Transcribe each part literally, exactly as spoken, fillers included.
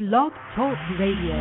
Blog Talk Radio.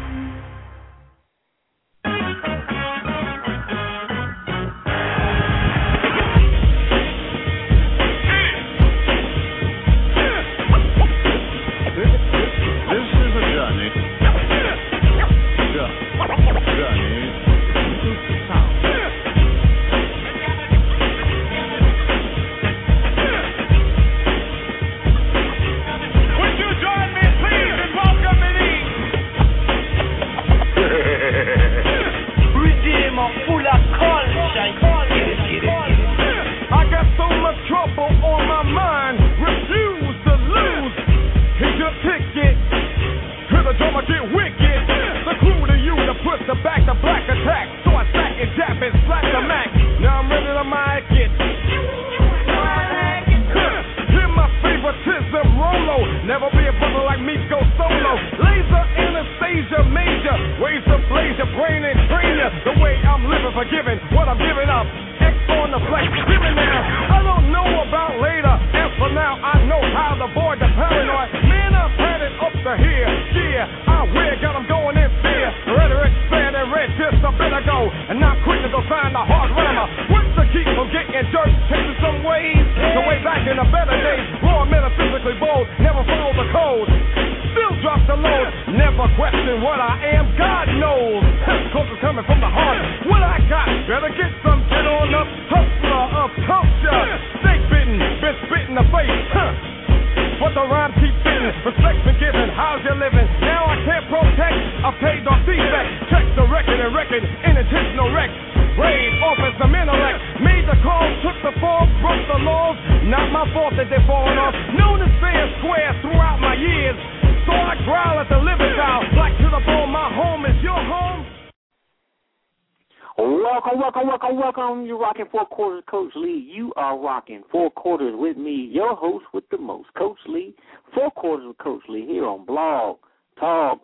Four Quarters with me, your host with the most, Coach Lee. Four Quarters with Coach Lee here on Blog Talk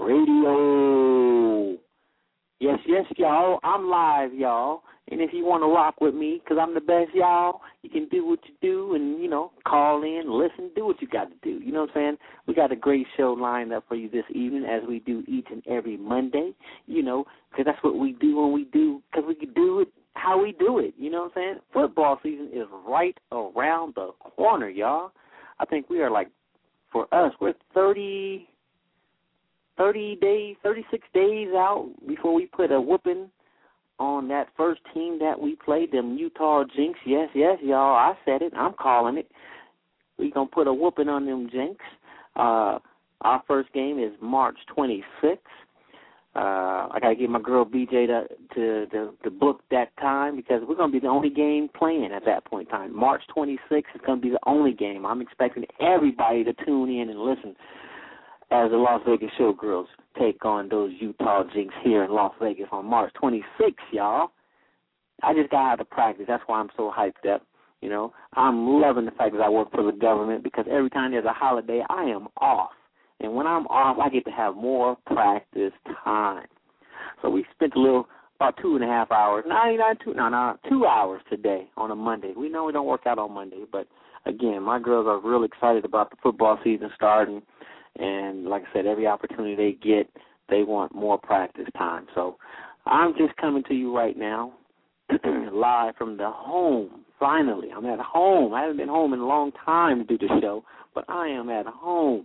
Radio. Yes, yes, y'all. I'm live, y'all. And if you want to rock with me, because I'm the best, y'all, you can do what you do and, you know, call in, listen, do what you got to do. You know what I'm saying? We got a great show lined up for you this evening, as we do each and every Monday, you know, because that's what we do when we do, because we can do it how we do it, you know what I'm saying? Football season is right around the corner, y'all. I think we are like, for us, we're thirty, thirty days, thirty-six days out before we put a whooping on that first team that we played, them Utah Jinx. Yes, yes, y'all, I said it. I'm calling it. We're going to put a whooping on them Jinx. Uh, our first game is March twenty-sixth. Uh, I got to get my girl B J to, to, to, to book that time, because we're going to be the only game playing at that point in time. March twenty-sixth is going to be the only game. I'm expecting everybody to tune in and listen as the Las Vegas Showgirls take on those Utah Jinx here in Las Vegas on March twenty-sixth, y'all. I just got out of practice. That's why I'm so hyped up. You know, I'm loving the fact that I work for the government, because every time there's a holiday, I am off. And when I'm off, I get to have more practice time. So we spent a little, about two and a half hours, no, not two, no, no, two hours today on a Monday. We know we don't work out on Monday, but, again, my girls are real excited about the football season starting. And, like I said, every opportunity they get, they want more practice time. So I'm just coming to you right now, live from the home. Finally, I'm at home. I haven't been home in a long time to do the show, but I am at home.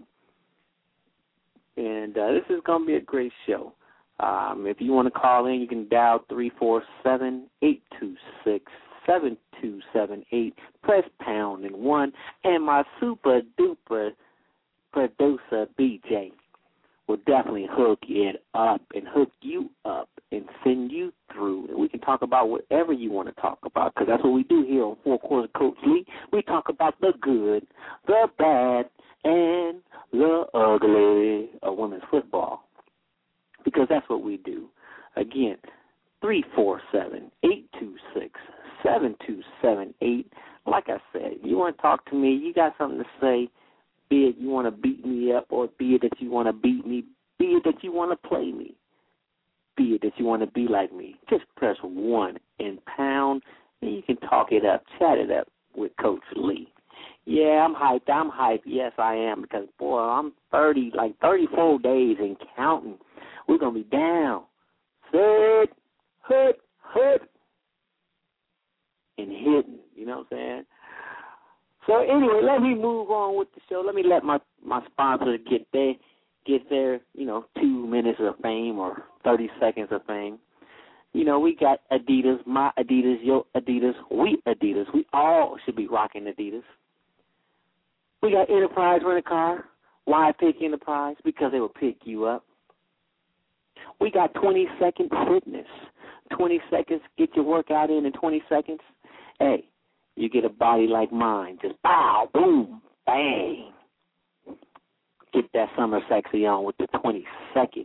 And uh, this is going to be a great show. Um, if you want to call in, you can dial three four seven, eight two six, seven two seven eight. Press pound and one. And my super-duper producer, B J, will definitely hook it up and hook you up and send you through. And we can talk about whatever you want to talk about, because that's what we do here on Four Quarters Coach Lee. We talk about the good, the bad, and the ugly of women's football, because that's what we do. Again, three four seven, eight two six, seven two seven eight. Like I said, you want to talk to me, you got something to say, be it you want to beat me up, or be it that you want to beat me, be it that you want to play me, be it that you want to be like me. Just press one and pound, and you can talk it up, chat it up with Coach Lee. Yeah, I'm hyped. I'm hyped. Yes, I am because boy, I'm thirty, like thirty-four days and counting. We're gonna be down, third, hut, hut, and hitting. You know what I'm saying? So anyway, let me move on with the show. Let me let my my sponsors get their get their you know two minutes of fame or thirty seconds of fame. You know, we got Adidas, my Adidas, your Adidas, we Adidas. We all should be rocking Adidas. We got Enterprise Rent-A-Car. Why pick Enterprise? Because they will pick you up. We got twenty-second Fitness. twenty seconds, get your workout in in twenty seconds. Hey, you get a body like mine. Just bow, boom, bang. Get that summer sexy on with the twenty-second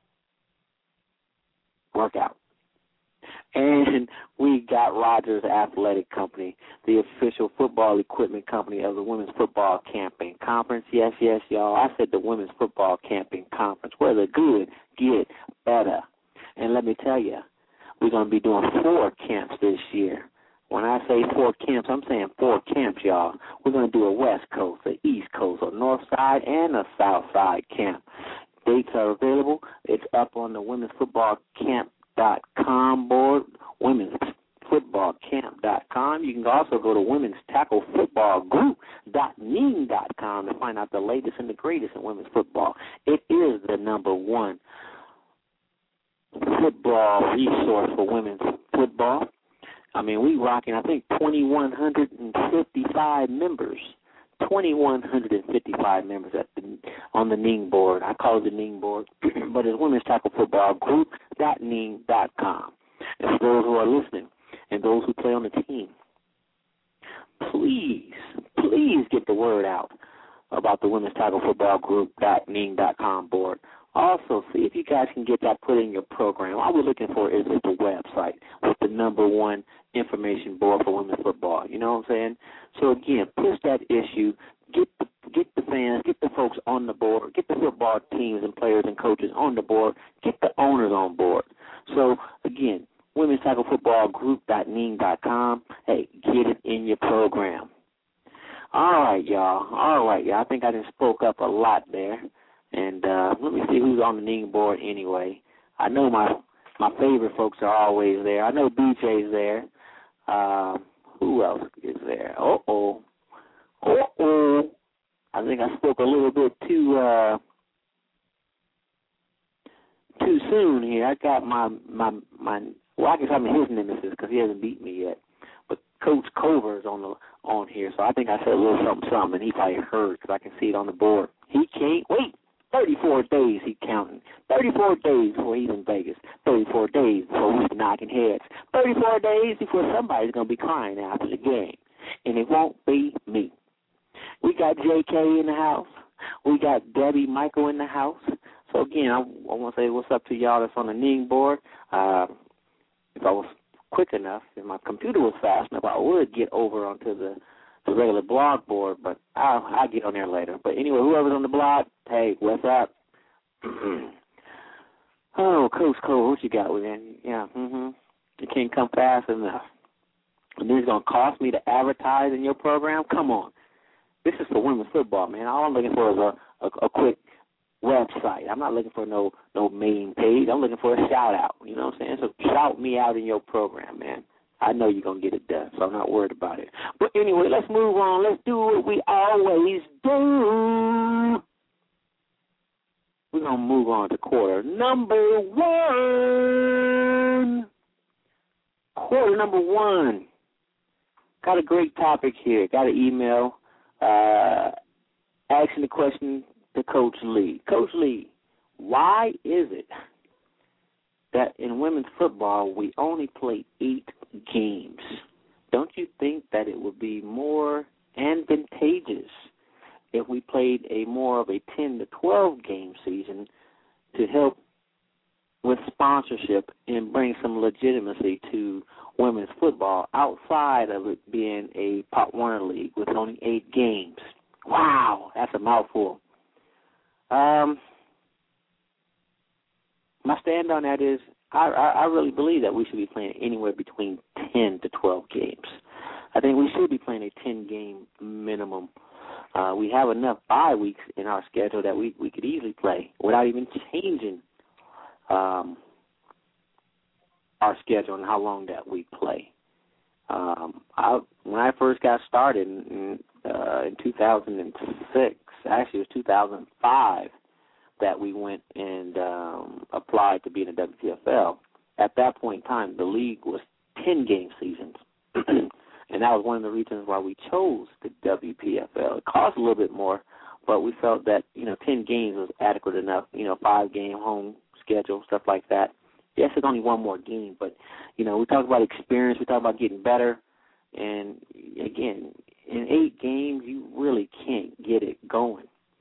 workout. And we got Rogers Athletic Company, the official football equipment company of the Women's Football Camping Conference. Yes, yes, y'all. I said the Women's Football Camping Conference, where the good get better. And let me tell you, we're going to be doing four camps this year. When I say four camps, I'm saying four camps, y'all. We're going to do a West Coast, a East Coast, a North Side, and a South Side camp. Dates are available. It's up on the Women's Football Camp dot com board, women's football camp dot com. You can also go to women's tackle football group dot ning dot com to find out the latest and the greatest in women's football. It is the number one football resource for women's football. I mean, we rocking, I think, two thousand one hundred fifty-five members. two thousand one hundred fifty-five members at the, on the Ning board. I call it the Ning board, but it's women's tackle football group dot ning dot com. And for those who are listening and those who play on the team, please, please get the word out about the women's tackle football group dot ning dot com board. Also, see if you guys can get that put in your program. All we're looking for is the website with the number one information board for women's football. You know what I'm saying? So, again, push that issue. Get the, get the fans, get the folks on the board, get the football teams and players and coaches on the board, get the owners on board. So, again, women's tackle football group dot ning dot com. Hey, get it in your program. All right, y'all. All right, y'all. I think I just spoke up a lot there. And uh, let me see who's on the Ning board anyway. I know my my favorite folks are always there. I know B J's there. Uh, who else is there? Uh-oh. Uh-oh. I think I spoke a little bit too uh, too soon here. I got my, my, my well, I guess I'm his nemesis because he hasn't beat me yet. But Coach Cover is on, the, on here, so I think I said a little something, something, and he probably heard because I can see it on the board. He can't wait. thirty-four days he counting. thirty-four days before he's in Vegas. thirty-four days before we're knocking heads. thirty-four days before somebody's going to be crying after the game. And it won't be me. We got J K in the house. We got Debbie Michael in the house. So, again, I, I want to say what's up to y'all that's on the Ning board. Uh, if I was quick enough, if my computer was fast enough, I would get over onto the the regular blog board, but I'll, I'll get on there later. But anyway, whoever's on the blog, hey, what's up? Oh, Coach Cole, what you got with that? Yeah, mm-hmm. You can't come fast enough. And this is going to cost me to advertise in your program? Come on. This is for women's football, man. All I'm looking for is a, a, a quick website. I'm not looking for no, no main page. I'm looking for a shout-out. You know what I'm saying? So shout me out in your program, man. I know you're going to get it done, so I'm not worried about it. But anyway, let's move on. Let's do what we always do. We're going to move on to quarter number one. Quarter number one. Got a great topic here. Got an email uh, asking the question to Coach Lee. Coach Lee, why is it that in women's football we only play eight games? Don't you think that it would be more advantageous if we played a more of a ten to twelve game season to help with sponsorship and bring some legitimacy to women's football outside of it being a Pop Warner League with only eight games? Wow, that's a mouthful. Um, my stand on that is I, I, I really believe that we should be playing anywhere between ten to twelve games. I think we should be playing a ten-game minimum. Uh, we have enough bye weeks in our schedule that we, we could easily play without even changing um, our schedule and how long that we play. Um, I, when I first got started in, uh, in two thousand six, actually it was two thousand five, that we went and um, applied to be in the W P F L. At that point in time, the league was ten-game seasons, and that was one of the reasons why we chose the W P F L. It cost a little bit more, but we felt that, you know, ten games was adequate enough, you know, five-game home schedule, stuff like that. Yes, it's only one more game, but, you know, we talk about experience, we talk about getting better, and, again, in eight games, you really can't get it going,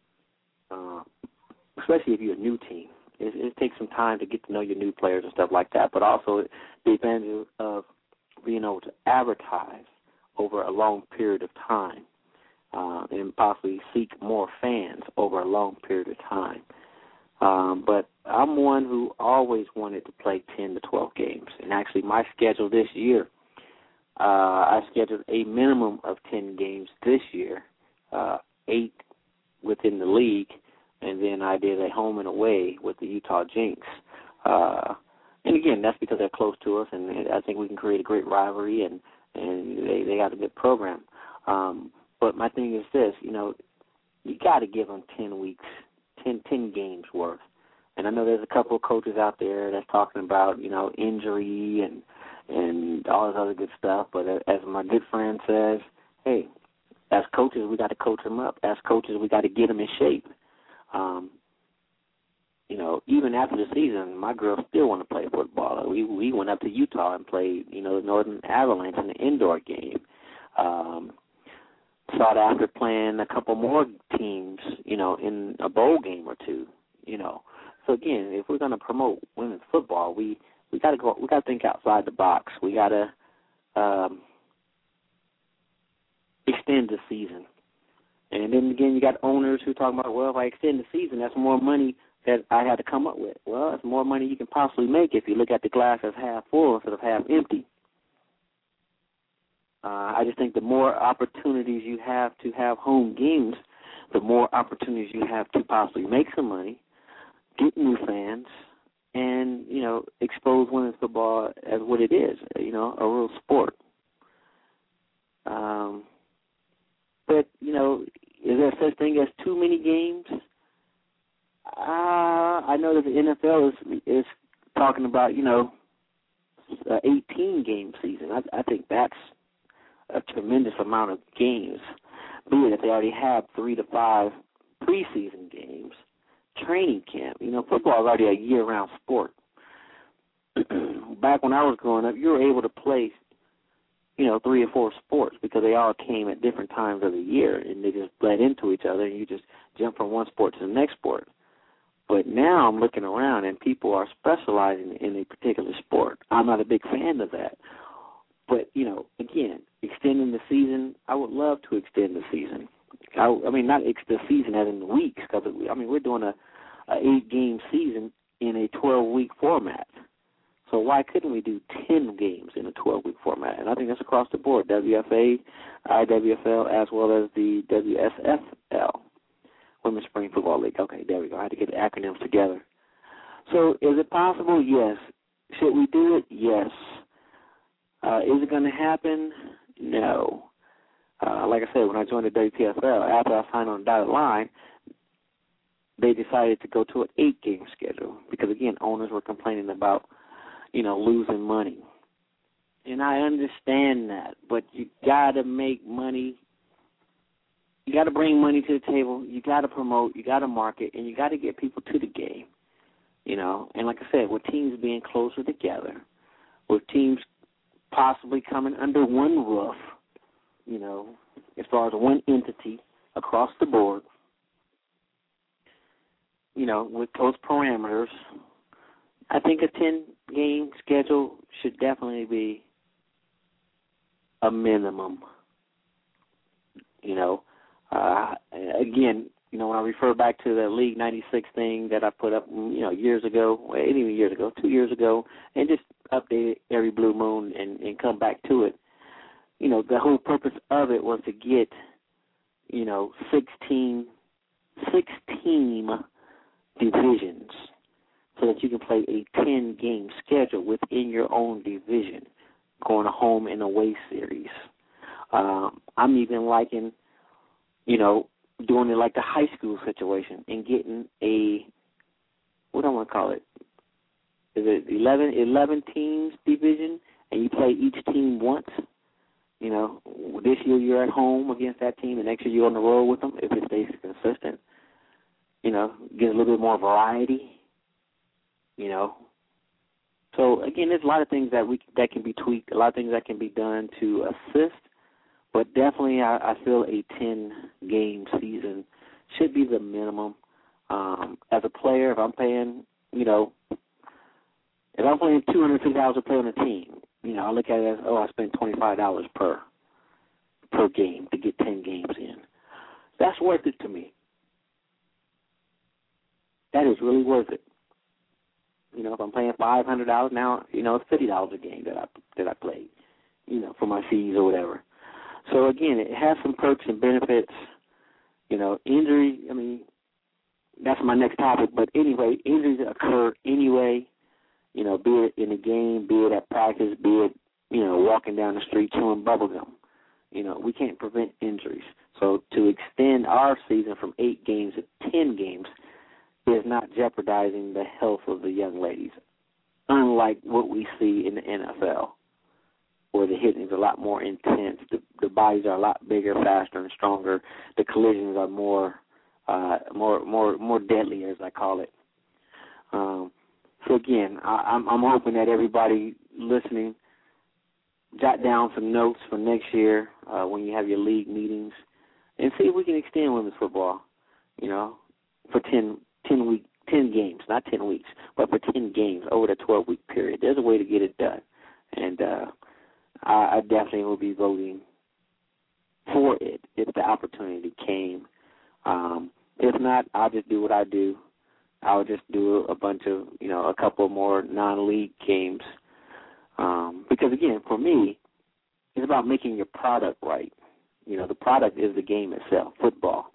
uh, especially if you're a new team. It, it takes some time to get to know your new players and stuff like that, but also the advantage of being able to advertise over a long period of time uh, and possibly seek more fans over a long period of time. Um, but I'm one who always wanted to play ten to twelve games. And actually my schedule this year, uh, I scheduled a minimum of ten games this year, uh, eight within the league, and then I did a home and away with the Utah Jinx. Uh, and, again, that's because they're close to us, and I think we can create a great rivalry, and, and they, they got a good program. Um, but my thing is this, you know, you got to give them ten weeks, ten, ten games worth. And I know there's a couple of coaches out there that's talking about, you know, injury and and all this other good stuff. But as my good friend says, hey, as coaches, we got to coach them up. As coaches, we got to get them in shape. Um, you know, even after the season, my girls still want to play football. We we went up to Utah and played, you know, the Northern Avalanche in the indoor game. Um, sought after playing a couple more teams, you know, in a bowl game or two, you know. So again, if we're going to promote women's football, we we got to go. We got to think outside the box. We got to um, extend the season. And then again, you got owners who talk about, well, if I extend the season, that's more money that I had to come up with. Well, it's more money you can possibly make if you look at the glass as half full instead of half empty. Uh, I just think the more opportunities you have to have home games, the more opportunities you have to possibly make some money, get new fans, and, you know, expose women's football as what it is, you know, a real sport. Um, but, you know, is there such thing as too many games? Uh, I know that the N F L is is talking about, you know, an eighteen-game season. I, I think that's a tremendous amount of games, being that they already have three to five preseason games, training camp. You know, football is already a year-round sport. Back when I was growing up, you were able to play, you know, three or four sports because they all came at different times of the year, and they just bled into each other, and you just jump from one sport to the next sport. But now I'm looking around, and people are specializing in a particular sport. I'm not a big fan of that. But, you know, again, extending the season, I would love to extend the season. I, I mean, not ex- the season as in weeks, because, I mean, we're doing a, a eight-game season in a twelve-week format. So why couldn't we do ten games in a twelve-week format? And I think that's across the board, W F A, I W F L, as well as the W S F L, Women's Spring Football League. Okay, there we go. I had to get the acronyms together. So is it possible? Yes. Should we do it? Yes. Uh, is it going to happen? No. Uh, like I said, when I joined the W P F L, after I signed on the dotted line, they decided to go to an eight-game schedule because, again, owners were complaining about, you know, losing money. And I understand that, but you got to make money. You got to bring money to the table. You got to promote. You got to market, and you got to get people to the game, you know. And like I said, with teams being closer together, with teams possibly coming under one roof, you know, as far as one entity across the board, you know, with those parameters, I think a ten-game schedule should definitely be a minimum. You know, uh, again, you know, when I refer back to the League ninety-six thing that I put up, you know, years ago, well, even years ago, two years ago, and just update it every blue moon and, and come back to it. you know, the whole purpose of it was to get, you know, sixteen, six team divisions so that you can play a ten-game schedule within your own division, going a home and away series. Um, I'm even liking, you know, doing it like the high school situation and getting a, what do I want to call it? Is it eleven, eleven teams division, and you play each team once? You know, this year you're at home against that team, the next year you're on the road with them if it stays consistent. You know, get a little bit more variety. You know. So, again, there's a lot of things that we that can be tweaked, a lot of things that can be done to assist, but definitely I, I feel a ten-game season should be the minimum. Um, as a player, if I'm paying, you know, if I'm paying two hundred fifty dollars to play on a team, you know, I look at it as, oh, I spend twenty-five dollars per per game to get ten games in. That's worth it to me. That is really worth it. You know, if I'm paying five hundred dollars now, you know, it's fifty dollars a game that I that I played, you know, for my fees or whatever. So again, it has some perks and benefits. You know, injury. I mean, that's my next topic. But anyway, injuries occur anyway. You know, be it in the game, be it at practice, be it, you know, walking down the street chewing bubble gum. You know, we can't prevent injuries. So to extend our season from eight games to ten games is not jeopardizing the health of the young ladies, unlike what we see in the N F L, where the hitting is a lot more intense. The, the bodies are a lot bigger, faster, and stronger. The collisions are more, uh, more, more, more deadly, as I call it. Um, So, again, I, I'm, I'm hoping that everybody listening jot down some notes for next year uh, when you have your league meetings and see if we can extend women's football, you know, for ten, ten, week, ten games, not ten weeks, but for ten games over the twelve-week period. There's a way to get it done. And uh, I, I definitely will be voting for it if the opportunity came. Um, if not, I'll just do what I do. I would just do a bunch of, you know, a couple more non-league games. Um, because, again, for me, it's about making your product right. You know, the product is the game itself, football.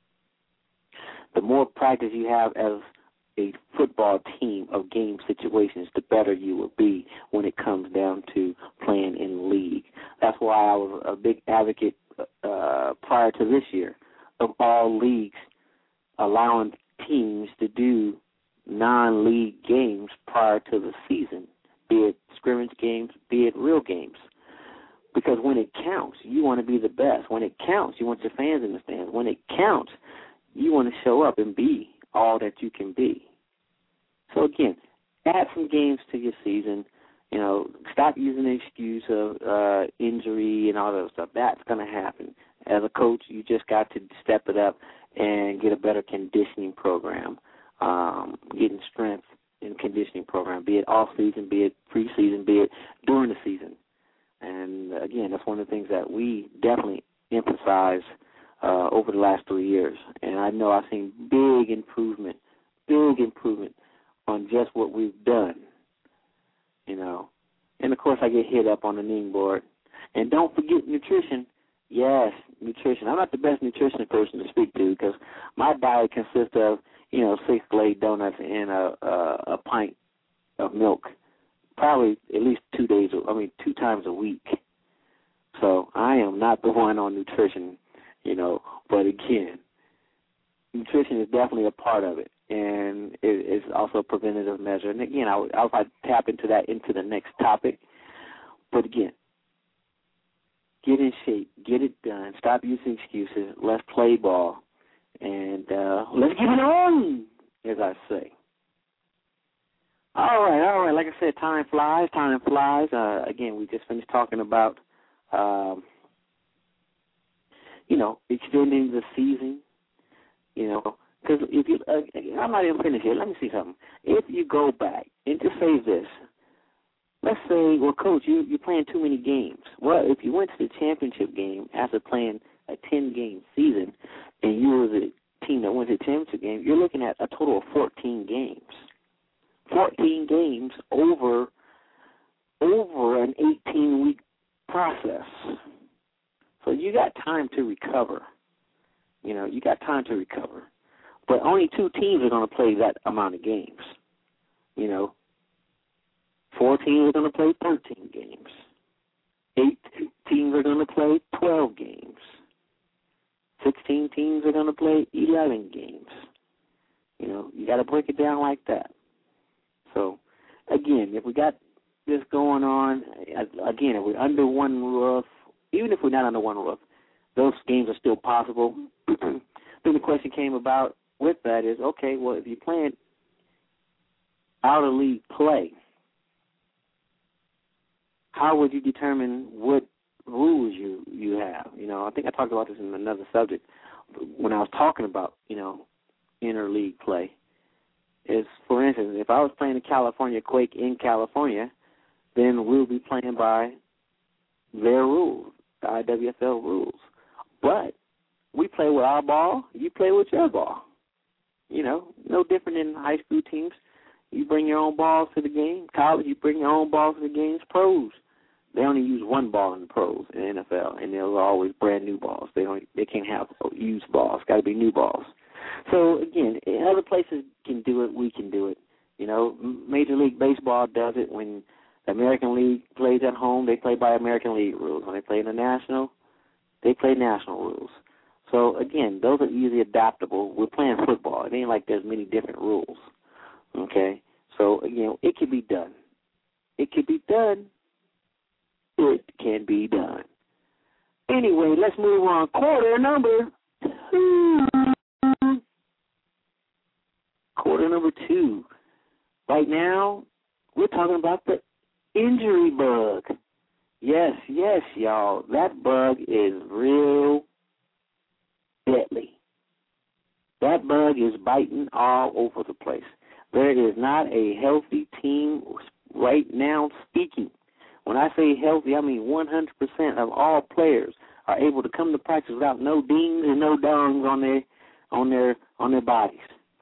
The more practice you have as a football team of game situations, the better you will be when it comes down to playing in league. That's why I was a big advocate uh, prior to this year of all leagues allowing teams to do non-league games prior to the season, be it scrimmage games, be it real games. Because when it counts, you want to be the best. When it counts, you want your fans in the stands. When it counts, you want to show up and be all that you can be. So, again, add some games to your season. You know, stop using the excuse of uh, injury and all that stuff. That's going to happen. As a coach, you just got to step it up and get a better conditioning program, um, getting strength in conditioning program, be it off-season, be it preseason, be it during the season. And, again, that's one of the things that we definitely emphasize uh, over the last three years. And I know I've seen big improvement, big improvement on just what we've done, you know. And, of course, I get hit up on the Ning board. And don't forget nutrition. Yes, nutrition. I'm not the best nutrition person to speak to because my diet consists of, you know, six Glade donuts and a, a, a pint of milk, probably at least two days, I mean, two times a week. So I am not the one on nutrition, you know. But, again, nutrition is definitely a part of it, and it, it's also a preventative measure. And, again, I'll, I'll tap into that into the next topic. But, again, get in shape, get it done, stop using excuses, let's play ball, and uh, let's get it on, as I say. All right, all right, like I said, time flies, time flies. Uh, again, we just finished talking about, um, you know, extending the season, you know, because if you, uh, I'm not even finished here, let me see something. If you go back, and just say this, let's say, well, Coach, you, you're playing too many games. Well, if you went to the championship game after playing a ten-game season and you were the team that went to the championship game, you're looking at a total of fourteen games. fourteen games over over an eighteen-week process. So you got time to recover. You know, you got time to recover. But only two teams are going to play that amount of games. You know, four teams are going to play thirteen games. Eight teams are going to play twelve games. sixteen teams are going to play eleven games. You know, you got to break it down like that. So, again, if we got this going on, again, if we're under one roof, even if we're not under one roof, those games are still possible. Then the question came about with that is, okay, well, if you're playing out-of-league play, how would you determine what rules you, you have? You know, I think I talked about this in another subject when I was talking about, you know, interleague play. Is, for instance, if I was playing the California Quake in California, then we'll be playing by their rules, the I W F L rules. But we play with our ball, you play with your ball. You know, no different than high school teams. You bring your own balls to the game. College, you bring your own balls to the games. Pros, they only use one ball in the pros in the N F L, and they're always brand new balls. They don't, they can't have used balls. Got to be new balls. So again, other places can do it. We can do it. You know, Major League Baseball does it when the American League plays at home. They play by American League rules. When they play in the National, they play national rules. So again, those are easily adaptable. We're playing football. It ain't like there's many different rules. Okay? So again, it can be done. It can be done. It can be done. Anyway, let's move on. Quarter number two. Quarter number two. Right now, we're talking about the injury bug. Yes, yes, y'all. That bug is real deadly. That bug is biting all over the place. There is not a healthy team right now speaking. When I say healthy, I mean one hundred percent of all players are able to come to practice without no dings and no dongs on their on their on their bodies.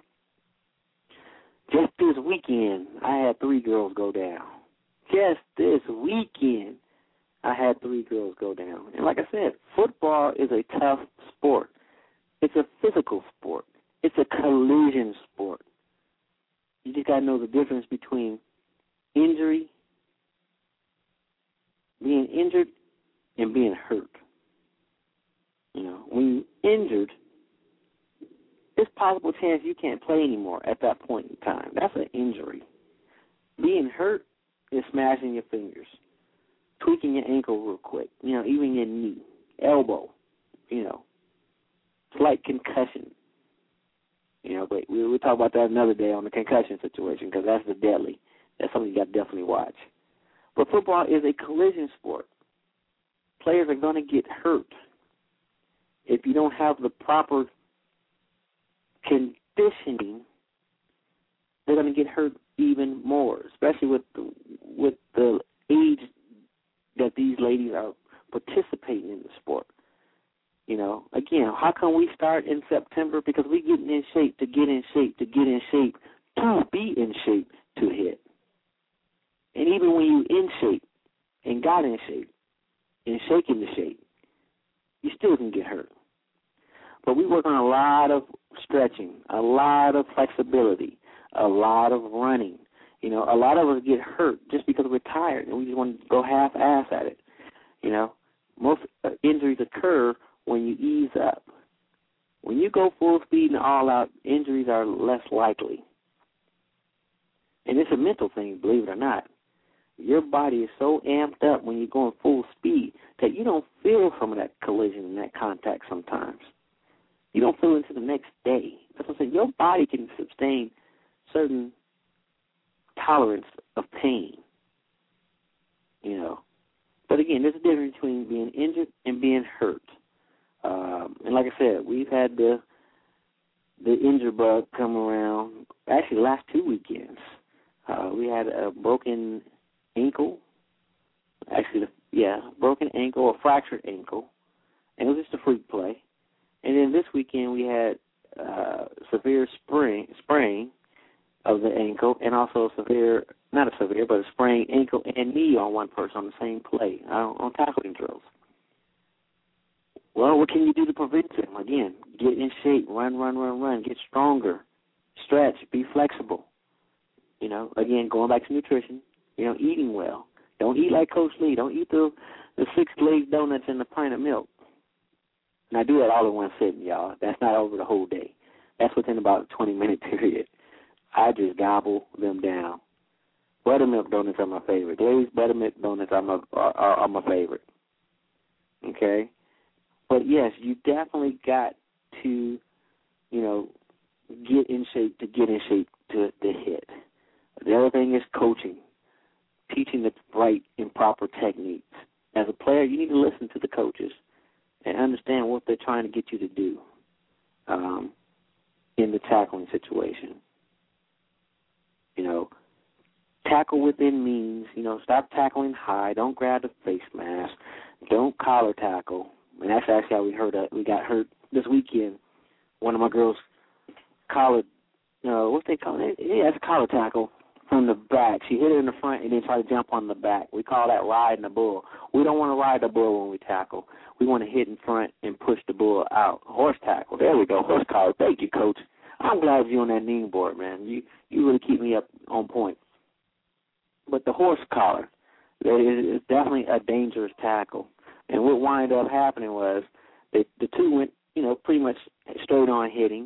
Just this weekend, I had three girls go down. Just this weekend, I had three girls go down. And like I said, football is a tough sport. It's a physical sport. It's a collision sport. You just got to know the difference between injury, being injured, and being hurt. You know, when you're injured, there's possible chance you can't play anymore at that point in time. That's an injury. Being hurt is smashing your fingers, tweaking your ankle real quick, you know, even your knee, elbow, you know, slight concussion. You know, but we, we'll talk about that another day on the concussion situation because that's the deadly. That's something you got to definitely watch. But football is a collision sport. Players are going to get hurt if you don't have the proper conditioning. They're going to get hurt even more, especially with the, with the age that these ladies are participating in the sport. You know, again, how come we start in September? Because we're getting in shape to get in shape to get in shape to be in shape to hit. And even when you in shape and got in shape and shaking the shape, you still can get hurt. But we work on a lot of stretching, a lot of flexibility, a lot of running. You know, a lot of us get hurt just because we're tired and we just want to go half-ass at it. You know, most injuries occur when you ease up. When you go full speed and all out, injuries are less likely. And it's a mental thing, believe it or not. Your body is so amped up when you're going full speed that you don't feel some of that collision and that contact sometimes. You don't feel it until the next day. That's what I'm saying. Your body can sustain certain tolerance of pain, you know. But again, there's a difference between being injured and being hurt. Um, and like I said, we've had the the injury bug come around actually the last two weekends. Uh, we had a broken ankle, actually, yeah, broken ankle or fractured ankle, and it was just a freak play. And then this weekend we had uh, severe sprain, sprain of the ankle and also severe, not a severe, but a sprained ankle and knee on one person on the same play on, on tackling drills. Well, what can you do to prevent them? Again, get in shape, run, run, run, run, get stronger, stretch, be flexible. You know, again, going back to nutrition, you know, eating well. Don't eat like Coach Lee. Don't eat the, the six glazed donuts and the pint of milk. And I do that all in one sitting, y'all. That's not over the whole day. That's within about a twenty-minute period. I just gobble them down. Buttermilk donuts are my favorite. Glazed buttermilk donuts are my, are, are my favorite. Okay? But, yes, you definitely got to, you know, get in shape to get in shape to, to hit. The other thing is coaching, teaching the right and proper techniques. As a player, you need to listen to the coaches and understand what they're trying to get you to do um, in the tackling situation. You know, tackle within means, you know, stop tackling high. Don't grab the face mask. Don't collar tackle. And that's actually how we hurt. Uh, we got hurt this weekend. One of my girls collared, you know, what they call it? Yeah, it's a collar tackle from the back. She hit it in the front and then tried to jump on the back. We call that riding the bull. We don't want to ride the bull when we tackle. We want to hit in front and push the bull out. Horse tackle. There we go. Horse collar. Thank you, Coach. I'm glad you're on that kneeing board, man. You you really keep me up on point. But the horse collar, it is definitely a dangerous tackle. And what wound up happening was that the two went, you know, pretty much straight on hitting.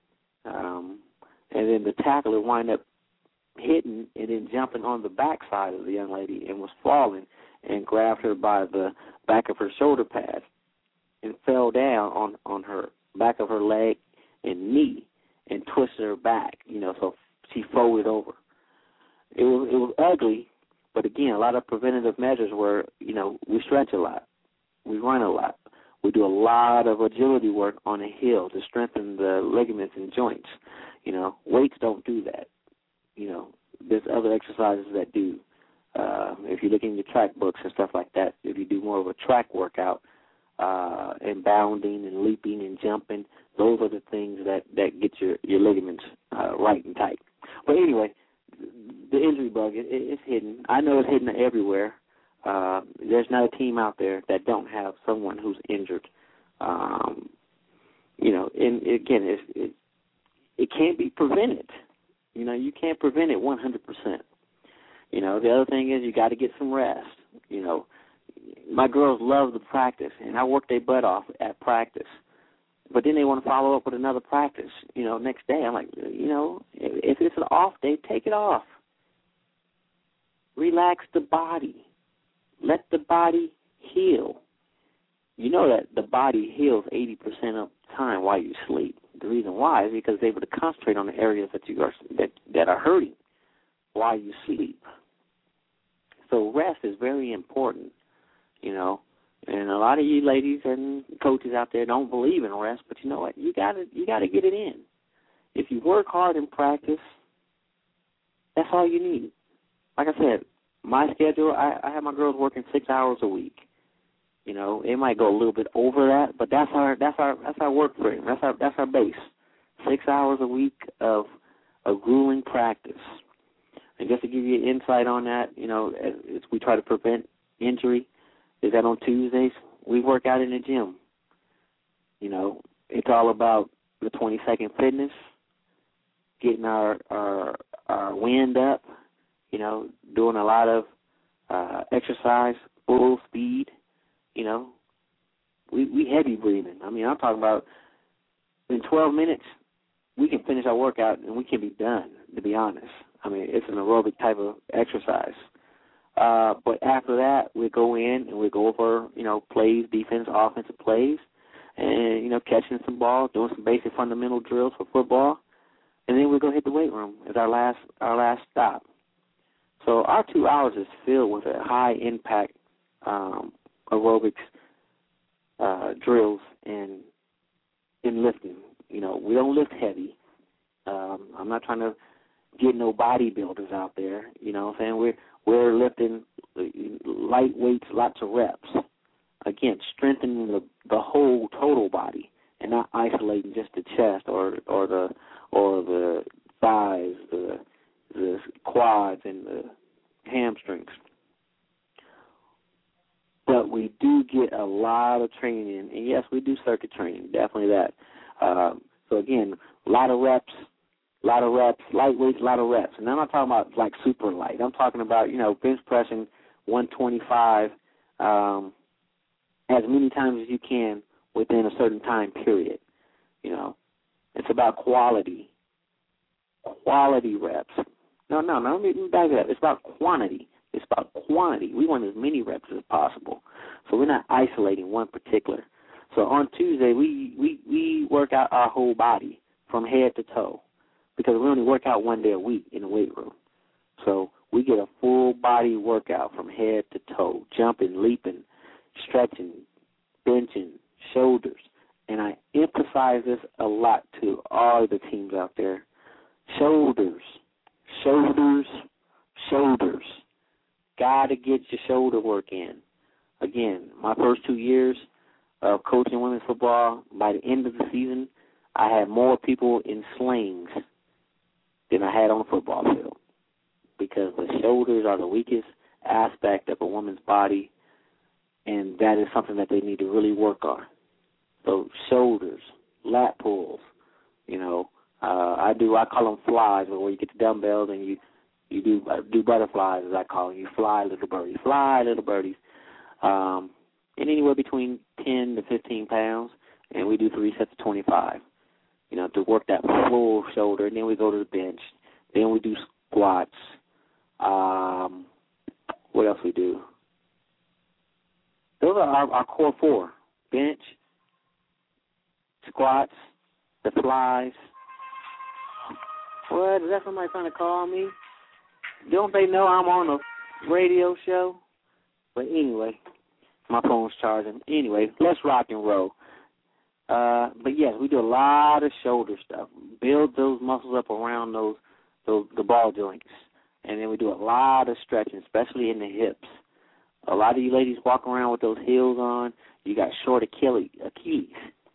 Um, and then the tackler wound up hitting and then jumping on the backside of the young lady and was falling and grabbed her by the back of her shoulder pads and fell down on, on her back of her leg and knee and twisted her back, you know, so she folded over. It was it was ugly, but again, a lot of preventative measures were, you know, we stretch a lot, we run a lot, we do a lot of agility work on the heel to strengthen the ligaments and joints. You know, weights don't do that. You know, there's other exercises that do. Uh, if you look in your track books and stuff like that, if you do more of a track workout uh, and bounding and leaping and jumping, those are the things that, that get your, your ligaments uh, right and tight. But anyway, the injury bug, it, it's hidden. I know it's hidden everywhere. Uh, there's not a team out there that don't have someone who's injured. Um, you know, and again, it's, it, it can't be prevented. You know, you can't prevent it one hundred percent. You know, the other thing is you got to get some rest. You know, my girls love the practice, and I work their butt off at practice. But then they want to follow up with another practice, you know, next day. I'm like, you know, if it's an off day, take it off. Relax the body. Let the body heal. You know that the body heals eighty percent of the time while you sleep. The reason why is because they're able to concentrate on the areas that you are that, that are hurting while you sleep. So rest is very important, you know. And a lot of you ladies and coaches out there don't believe in rest, but you know what? You gotta you gotta get it in. If you work hard in practice, that's all you need. Like I said, my schedule, I, I have my girls working six hours a week. You know, it might go a little bit over that, but that's our that's our that's our work frame. That's our that's our base. Six hours a week of of grueling practice. And just to give you an insight on that, you know, as, as we try to prevent injury, is that on Tuesdays we work out in the gym. You know, it's all about the twenty second fitness, getting our our our wind up. You know, doing a lot of uh, exercise, full speed. You know, we we heavy breathing. I mean, I'm talking about in twelve minutes, we can finish our workout and we can be done, to be honest. I mean, it's an aerobic type of exercise. Uh, but after that, we go in and we go over, you know, plays, defense, offensive plays, and, you know, catching some balls, doing some basic fundamental drills for football, and then we go hit the weight room as our last our last stop. So our two hours is filled with a high-impact um, aerobics uh, drills and in lifting. You know, we don't lift heavy. Um, I'm not trying to get no bodybuilders out there. You know what I'm saying? We're, we're lifting light weights, lots of reps. Again, strengthening the, the whole total body and not isolating just the chest or or the or the thighs, the the quads and the hamstrings. but we do get a lot of training in. And, yes, we do circuit training, definitely that. Um, so, again, a lot of reps, a lot of reps, lightweights, a lot of reps. And I'm not talking about, like, super light. I'm talking about, you know, bench pressing one twenty-five um, as many times as you can within a certain time period. You know, it's about quality, quality reps. No, no, no, let me back it up. It's about quantity. It's about quantity. We want as many reps as possible. So we're not isolating one particular. So on Tuesday, we, we, we work out our whole body from head to toe because we only work out one day a week in the weight room. So we get a full body workout from head to toe, jumping, leaping, stretching, benching, shoulders. And I emphasize this a lot to all the teams out there. Shoulders, shoulders, shoulders. Got to get your shoulder work in. Again, my first two years of coaching women's football, by the end of the season, I had more people in slings than I had on the football field because the shoulders are the weakest aspect of a woman's body, and that is something that they need to really work on. So shoulders, lat pulls, you know, uh, I do, I call them flies, where you get the dumbbells and you, you do uh, do butterflies, as I call them. You fly, little birdie, fly, little birdies, um, and anywhere between ten to fifteen pounds, and we do three sets of twenty-five, you know, to work that full shoulder, and then we go to the bench. Then we do squats. Um, what else we do? Those are our, our core four: bench, squats, the flies. What? Is that somebody trying to call me? Don't they know I'm on a radio show? But anyway, my phone's charging. Anyway, let's rock and roll. Uh, but yes, we do a lot of shoulder stuff. Build those muscles up around those, those the ball joints. And then we do a lot of stretching, especially in the hips. A lot of you ladies walk around with those heels on. You got short Achilles. Achilles.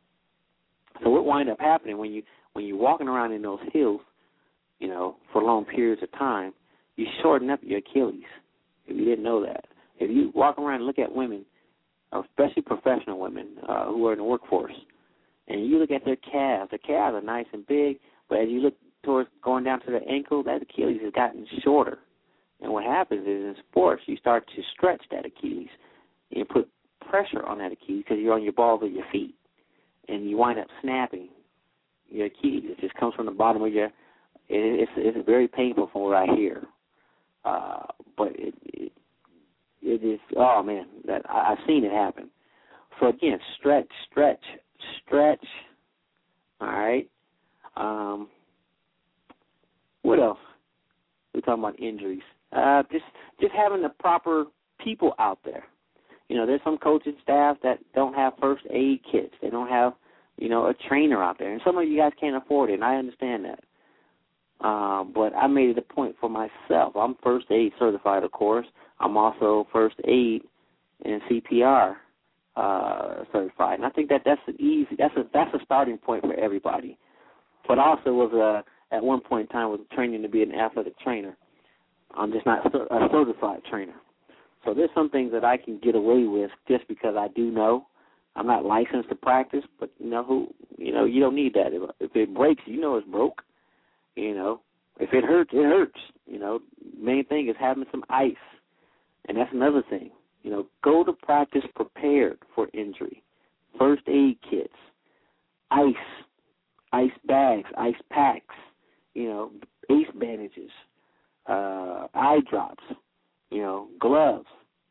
So what winds up happening when you when you're walking around in those heels, you know, for long periods of time, you shorten up your Achilles. If you didn't know that, if you walk around and look at women, especially professional women uh, who are in the workforce, and you look at their calves, their calves are nice and big, but as you look towards going down to the ankle, that Achilles has gotten shorter. And what happens is in sports, you start to stretch that Achilles. You put pressure on that Achilles because you're on your balls of your feet, and you wind up snapping your Achilles. It just comes from the bottom of your. It, it's it's very painful from what I hear, uh, but it, it it is. Oh man, that I, I've seen it happen. So again, stretch, stretch, stretch. All right. Um, what else? We're talking about injuries. Uh, just just having the proper people out there. You know, there's some coaching staff that don't have first aid kits. They don't have, you know, a trainer out there. And some of you guys can't afford it, and I understand that. Uh, but I made it a point for myself. I'm first aid certified, of course. I'm also first aid and C P R uh, certified. And I think that that's an easy, that's a that's a starting point for everybody. But I also was a, at one point in time was training to be an athletic trainer. I'm just not a certified trainer. So there's some things that I can get away with just because I do know. I'm not licensed to practice, but you know who, you know, you don't need that. If, if it breaks, you know it's broke. You know, if it hurts, it hurts. You know, main thing is having some ice, and that's another thing. You know, go to practice prepared for injury. First aid kits, ice, ice bags, ice packs. You know, ace bandages, uh, eye drops. You know, gloves.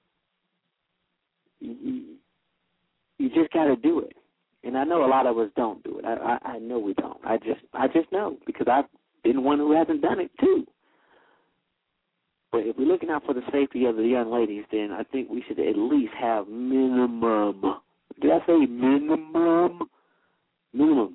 You, you just got to do it, and I know a lot of us don't do it. I, I, I know we don't. I just, I just know because I've been one who hasn't done it too. But if we're looking out for the safety of the young ladies, then I think we should at least have minimum. Did I say minimum? Minimum.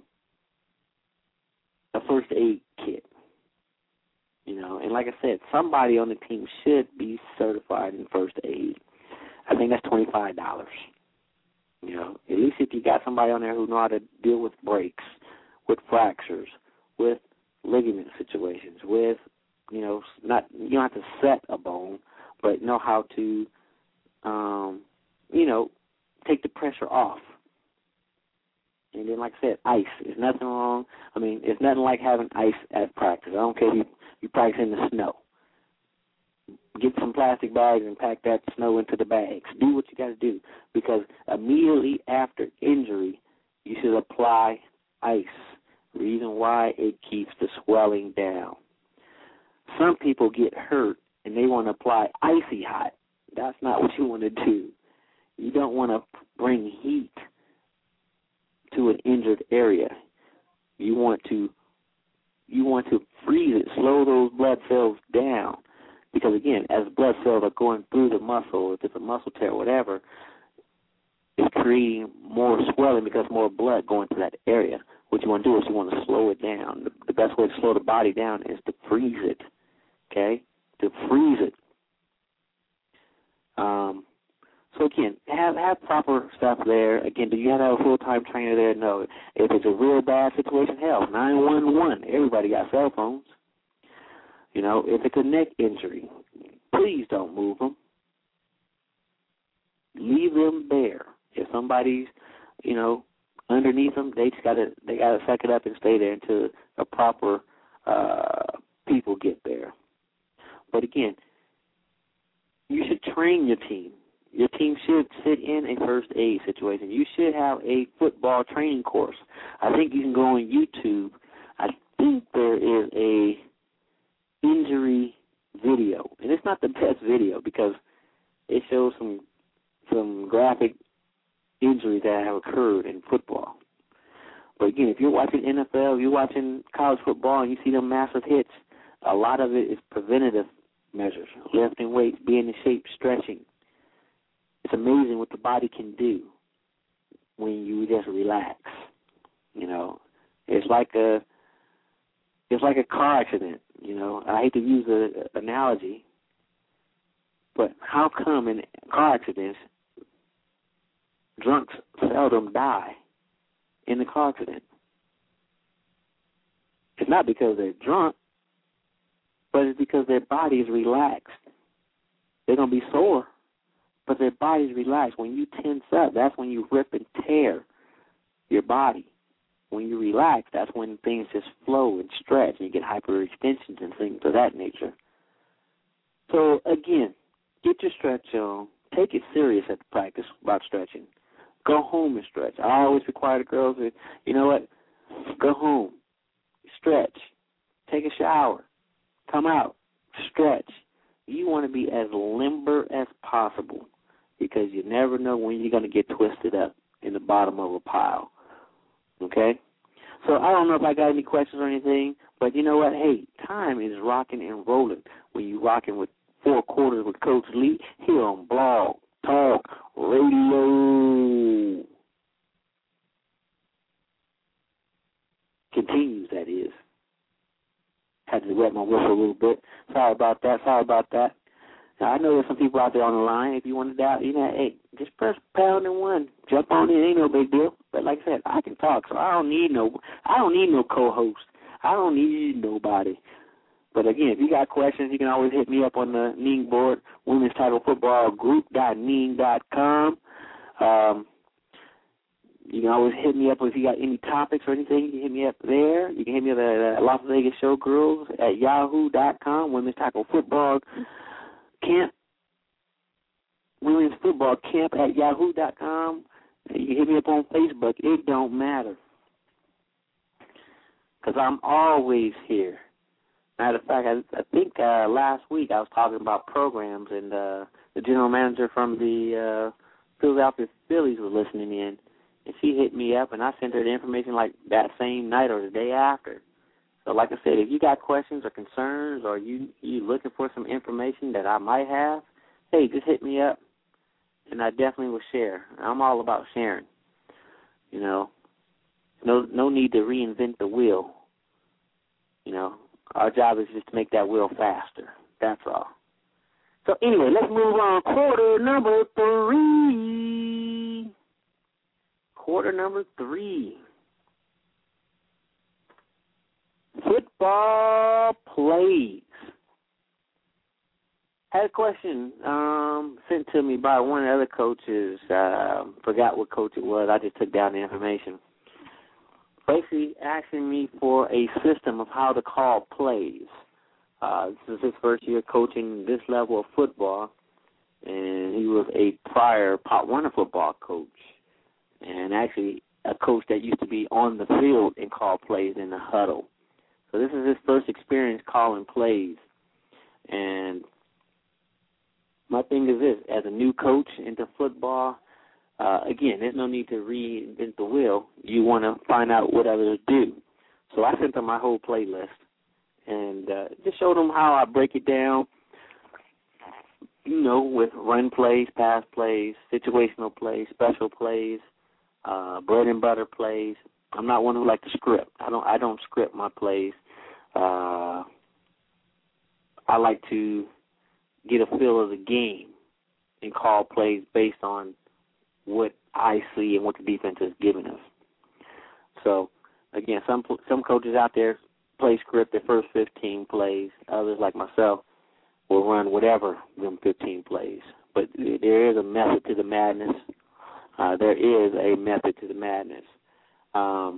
A first aid kit. You know, and like I said, somebody on the team should be certified in first aid. I think that's twenty-five dollars. You know, at least if you got somebody on there who know how to deal with breaks, with fractures, with ligament situations, with, you know, not you don't have to set a bone, but know how to um, you know, take the pressure off. And then, like I said, ice. There's nothing wrong. I mean, it's nothing like having ice at practice. I don't care if you, you practice in the snow. Get some plastic bags and pack that snow into the bags. Do what you got to do, because immediately after injury, you should apply ice. Reason why, it keeps the swelling down. Some people get hurt and they want to apply icy hot. That's not what you want to do. You don't want to bring heat to an injured area. You want to you want to freeze it, slow those blood cells down. Because again, as blood cells are going through the muscle, if it's a muscle tear or whatever, it's creating more swelling because more blood going to that area. What you want to do is you want to slow it down. The, the best way to slow the body down is to freeze it, okay? To freeze it. Um, so again, have have proper stuff there. Again, do you have to have a full-time trainer there? No. If it's a real bad situation, hell, nine one one. Everybody got cell phones. You know, if it's a neck injury, please don't move them. Leave them there. If somebody's, you know, underneath them, they just gotta they gotta suck it up and stay there until a proper uh, people get there. But again, you should train your team. Your team should sit in a first aid situation. You should have a football training course. I think you can go on YouTube. I think there is a injury video, and it's not the best video because it shows some some graphic injuries that have occurred in football. But again, if you're watching N F L, you're watching college football, and you see them massive hits, a lot of it is preventative measures, lifting weights, being in shape, stretching. It's amazing what the body can do when you just relax. You know, it's like a it's like a car accident. You know, I hate to use an analogy, but how come in car accidents drunks seldom die in the car accident? It's not because they're drunk, but it's because their body is relaxed. They're going to be sore, but their body is relaxed. When you tense up, that's when you rip and tear your body. When you relax, that's when things just flow and stretch, and you get hyperextensions and things of that nature. So, again, get your stretch on. Take it serious at the practice about stretching. Go home and stretch. I always require the girls to, you know what, go home, stretch, take a shower, come out, stretch. You want to be as limber as possible because you never know when you're going to get twisted up in the bottom of a pile. Okay? So I don't know if I got any questions or anything, but you know what? Hey, time is rocking and rolling when you're rocking with Four Quarters with Coach Lee here on Blog Talk Radio. Continues, that is. Had to wet my whistle a little bit. Sorry about that. Sorry about that. Now, I know there's some people out there on the line. If you want to dial, you know, hey, just press pound and one. Jump on in. Ain't no big deal. But like I said, I can talk, so I don't need no. I don't need no co-host. I don't need nobody. But again, if you got questions, you can always hit me up on the Ning board, Women's Tackle Football Group dot ning dot com. Um, you can always hit me up if you got any topics or anything. You can hit me up there. You can hit me up at uh, Las Vegas Showgirls at yahoo dot com. Women's Tackle Football Camp, Women's Football Camp at yahoo dot com. You can hit me up on Facebook. It don't matter because I'm always here. Matter of fact, I, I think uh, last week I was talking about programs, and uh, the general manager from the uh, Philadelphia Phillies was listening in, and she hit me up, and I sent her the information like that same night or the day after. So like I said, if you got questions or concerns or you you looking for some information that I might have, hey, just hit me up, and I definitely will share. I'm all about sharing. You know, no no need to reinvent the wheel. You know, our job is just to make that wheel faster. That's all. So anyway, let's move on. Quarter number three. Quarter number three. Football plays. Had a question um, sent to me by one of the other coaches. Uh, forgot what coach it was. I just took down the information. Basically asking me for a system of how to call plays. Uh, this is his first year coaching this level of football, and he was a prior Pop Warner football coach, and actually a coach that used to be on the field and call plays in the huddle. So this is his first experience calling plays. And my thing is this, as a new coach into football, uh, again, there's no need to reinvent the wheel. You want to find out what others do. So I sent them my whole playlist and uh, just showed them how I break it down, you know, with run plays, pass plays, situational plays, special plays, uh, bread and butter plays. I'm not one who like to script. I don't. I don't script my plays. Uh, I like to get a feel of the game and call plays based on what I see and what the defense is giving us. So, again, some some coaches out there play script their first fifteen plays. Others, like myself, will run whatever them fifteen plays. But there is a method to the madness. Uh, there is a method to the madness. Um,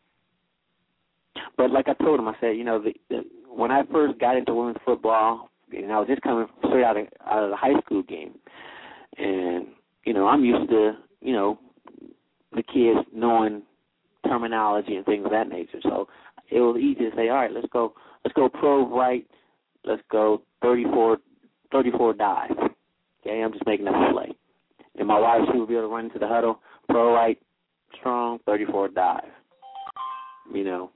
but like I told him, I said, you know, the, the, when I first got into women's football, and I was just coming straight out of, out of the high school game, and, you know, I'm used to, you know, the kids knowing terminology and things of that nature. So it was easy to say, all right, let's go, let's go pro right, let's go thirty-four, thirty-four dive. Okay, I'm just making up a play. And my wide receiver will be able to run into the huddle, pro right, strong, thirty-four dive. You know.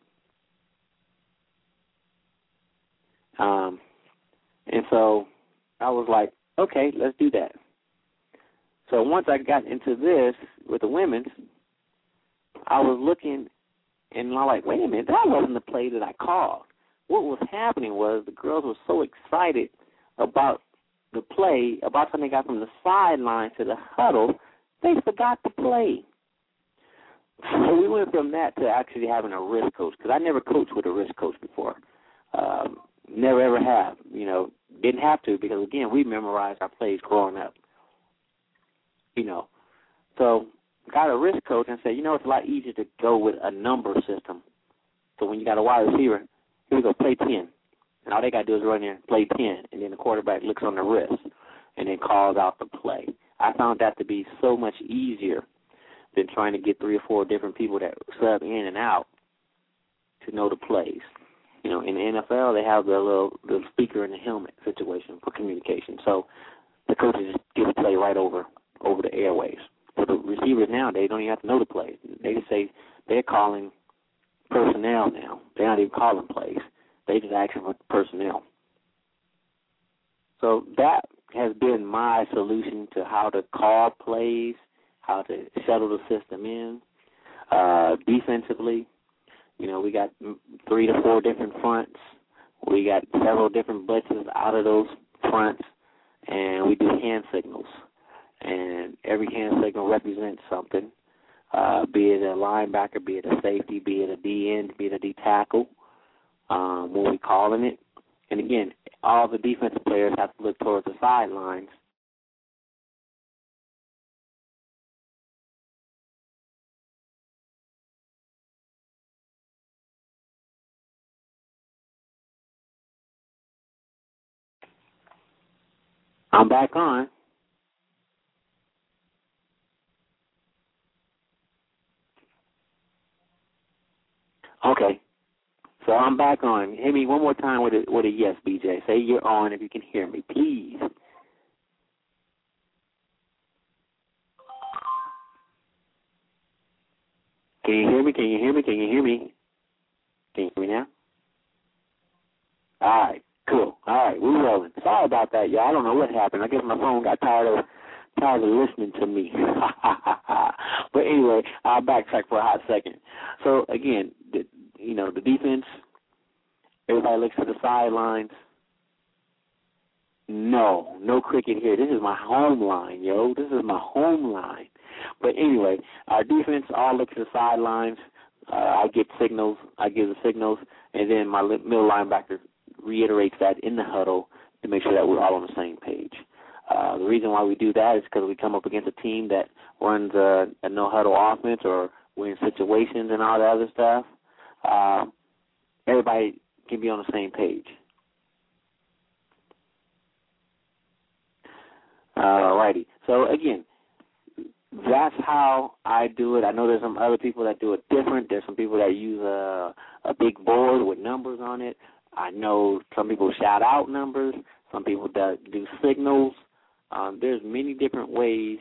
Um, and so I was like, okay, let's do that. So once I got into this with the women's, I was looking, and I'm like, wait a minute, that wasn't the play that I called. What was happening was the girls were so excited about the play, about when they got from the sideline to the huddle, they forgot to play. So we went from that to actually having a risk coach, because I never coached with a risk coach before. Um, never, ever have. You know, didn't have to because, again, we memorized our plays growing up. You know, so got a risk coach and said, you know, it's a lot easier to go with a number system. So when you got a wide receiver, here we go, play ten. And all they got to do is run there and play ten, and then the quarterback looks on the wrist and then calls out the play. I found that to be so much easier than trying to get three or four different people that sub in and out to know the plays. You know, in the N F L, they have the little the speaker in the helmet situation for communication. So the coaches just give a play right over over the airwaves. For the receivers now, they don't even have to know the plays. They just say they're calling personnel now. They're not even calling plays. They just asking for personnel. So that has been my solution to how to call plays, how to shuttle the system in. Uh, defensively, you know, we got three to four different fronts. We got several different blitzes out of those fronts, and we do hand signals. And every hand signal represents something, uh, be it a linebacker, be it a safety, be it a D end, be it a D tackle, um, when we're calling it. And, again, all the defensive players have to look towards the sidelines. I'm back on. Okay. So I'm back on. Hit me one more time with a, with a yes, B J. Say you're on if you can hear me, please. Can you hear me? Can you hear me? Can you hear me? Can you hear me now? All right, cool. All right, we're rolling. Sorry about that, y'all. I don't know what happened. I guess my phone got tired of tired of listening to me. But anyway, I'll backtrack for a hot second. So, again, the, you know, the defense, everybody looks to the sidelines. No, no cricket here. This is my home line, yo. This is my home line. But anyway, our defense all look to the sidelines. Uh, I get signals. I give the signals, and then my middle linebacker reiterates that in the huddle to make sure that we're all on the same page. Uh, the reason why we do that is because we come up against a team that runs a, a no-huddle offense or wins situations and all that other stuff. Uh, everybody can be on the same page. All righty. So, again, that's how I do it. I know there's some other people that do it different. There's some people that use a, a big board with numbers on it. I know some people shout out numbers. Some people that do signals. Um, there's many different ways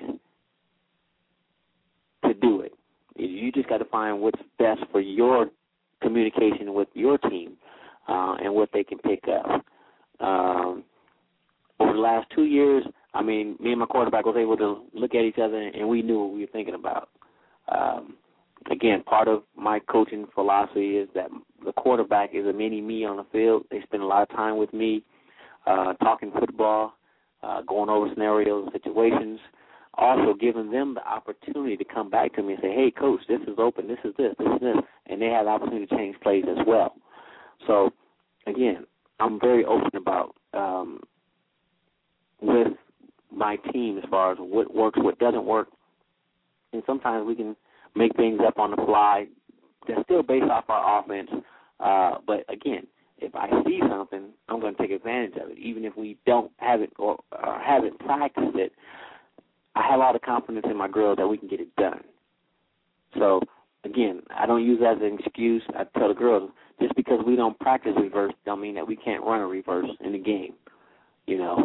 to do it. You just got to find what's best for your communication with your team uh, and what they can pick up. Um, over the last two years, I mean, me and my quarterback was able to look at each other, and we knew what we were thinking about. Um, again, part of my coaching philosophy is that the quarterback is a mini me on the field. They spend a lot of time with me uh, talking football, uh, going over scenarios and situations, also giving them the opportunity to come back to me and say, hey, Coach, this is open, this is this, this is this, and they have the opportunity to change plays as well. So, again, I'm very open about um, with my team as far as what works, what doesn't work, and sometimes we can make things up on the fly that's still based off our offense. Uh, but, again, if I see something, I'm going to take advantage of it, even if we don't have it or, or haven't practiced it. I have all the confidence in my girls that we can get it done. So, again, I don't use that as an excuse. I tell the girls, just because we don't practice reverse don't mean that we can't run a reverse in the game, you know.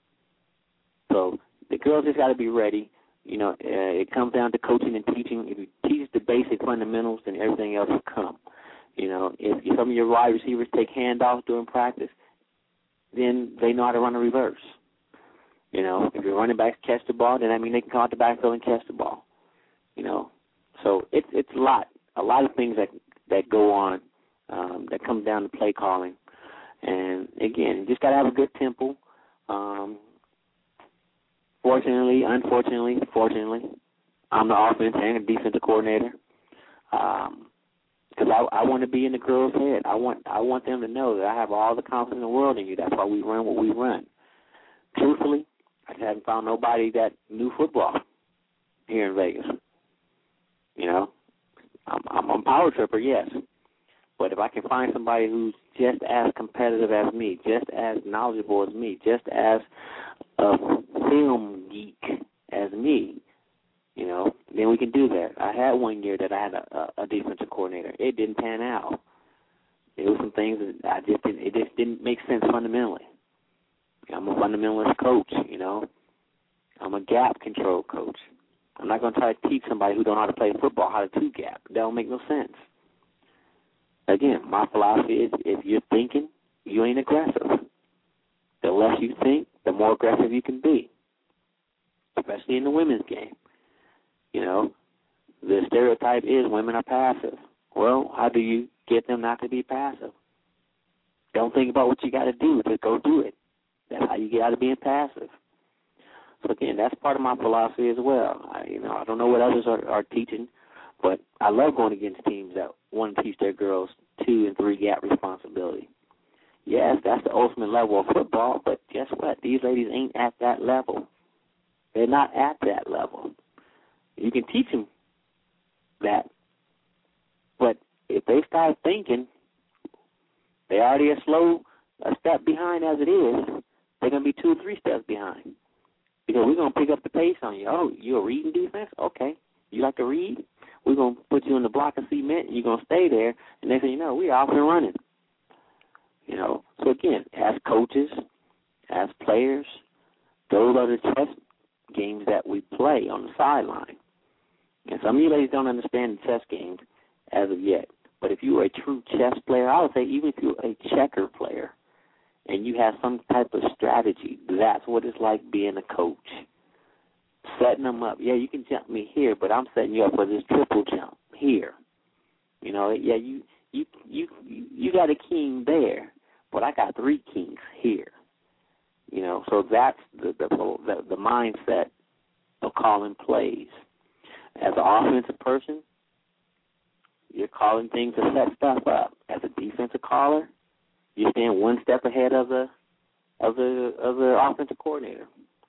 So the girls just got to be ready. You know, uh, it comes down to coaching and teaching. If you teach the basic fundamentals, then everything else will come. You know, if some of your wide receivers take handoffs during practice, then they know how to run a reverse. You know, if your running backs catch the ball, then I mean they can come out the backfield and catch the ball. You know, so it's it's a lot, a lot of things that that go on um, that comes down to play calling. And again, you just got to have a good tempo. Um, fortunately, unfortunately, fortunately, I'm the offense and the defensive coordinator. Um, Because I, I want to be in the girls' head. I want I want them to know that I have all the confidence in the world in you. That's why we run what we run. Truthfully, I haven't found nobody that knew football here in Vegas. You know, I'm, I'm a power tripper, yes. But if I can find somebody who's just as competitive as me, just as knowledgeable as me, just as a film geek as me, you know, then we can do that. I had one year that I had a, a defensive coordinator. It didn't pan out. It was some things that I just didn't, it just didn't make sense fundamentally. I'm a fundamentalist coach, you know. I'm a gap control coach. I'm not going to try to teach somebody who don't know how to play football how to two-gap. That don't make no sense. Again, my philosophy is if you're thinking, you ain't aggressive. The less you think, the more aggressive you can be, especially in the women's game. You know, the stereotype is women are passive. Well, how do you get them not to be passive? Don't think about what you got to do. Just go do it. That's how you get out of being passive. So, again, that's part of my philosophy as well. I, you know, I don't know what others are, are teaching, but I love going against teams that want to teach their girls two- and three-gap responsibility. Yes, that's the ultimate level of football, but guess what? These ladies ain't at that level. They're not at that level. You can teach them that, but if they start thinking they already a slow a step behind as it is, they're going to be two or three steps behind because we're going to pick up the pace on you. Oh, you're a reading defense? Okay. You like to read? We're going to put you in the block of cement, and you're going to stay there, and next thing you know, we're off and running. You know, so again, as coaches, as players, those are the chess games that we play on the sideline. And some of you ladies don't understand the chess games as of yet. But if you're a true chess player, I would say even if you're a checker player and you have some type of strategy, that's what it's like being a coach. Setting them up. Yeah, you can jump me here, but I'm setting you up for this triple jump here. You know, yeah, you you you you got a king there, but I got three kings here. You know, so that's the the the, the mindset of calling plays. As an offensive person, you're calling things to set stuff up. As a defensive caller, you stand one step ahead of the of the of the offensive coordinator.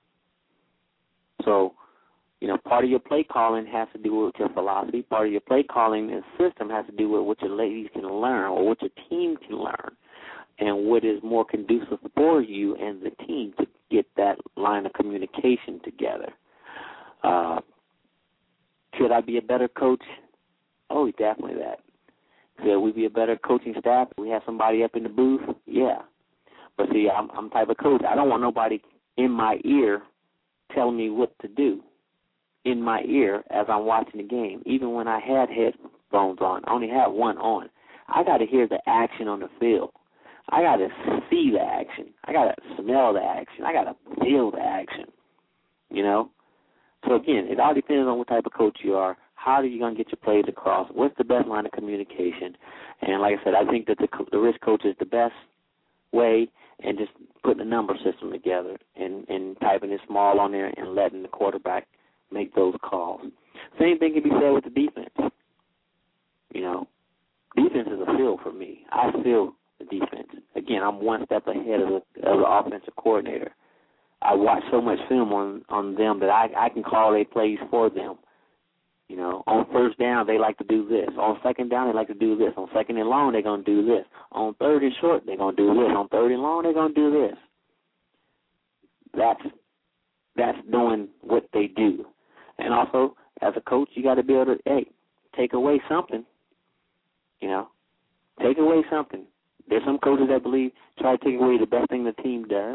So, you know, part of your play calling has to do with your philosophy. Part of your play calling and system has to do with what your ladies can learn or what your team can learn and what is more conducive for you and the team to get that line of communication together. Uh, could I be a better coach? Oh, definitely that. Could we be a better coaching staff if we have somebody up in the booth? Yeah. But, see, I'm, I'm the type of coach, I don't want nobody in my ear telling me what to do in my ear as I'm watching the game. Even when I had headphones on, I only had one on. I got to hear the action on the field. I got to see the action. I got to smell the action. I got to feel the action, you know? So, again, it all depends on what type of coach you are. How are you going to get your plays across? What's the best line of communication? And like I said, I think that the, the risk coach is the best way, and just putting a number system together and, and typing it small on there and letting the quarterback make those calls. Same thing can be said with the defense. You know, defense is a feel for me. I feel the defense. Again, I'm one step ahead of the, of the offensive coordinator. I watch so much film on, on them that I, I can call their plays for them. You know, on first down, they like to do this. On second down, they like to do this. On second and long, they're going to do this. On third and short, they're going to do this. On third and long, they're going to do this. That's that's doing what they do. And also, as a coach, you got to be able to, hey, take away something. You know, take away something. There's some coaches that believe try to take away the best thing the team does,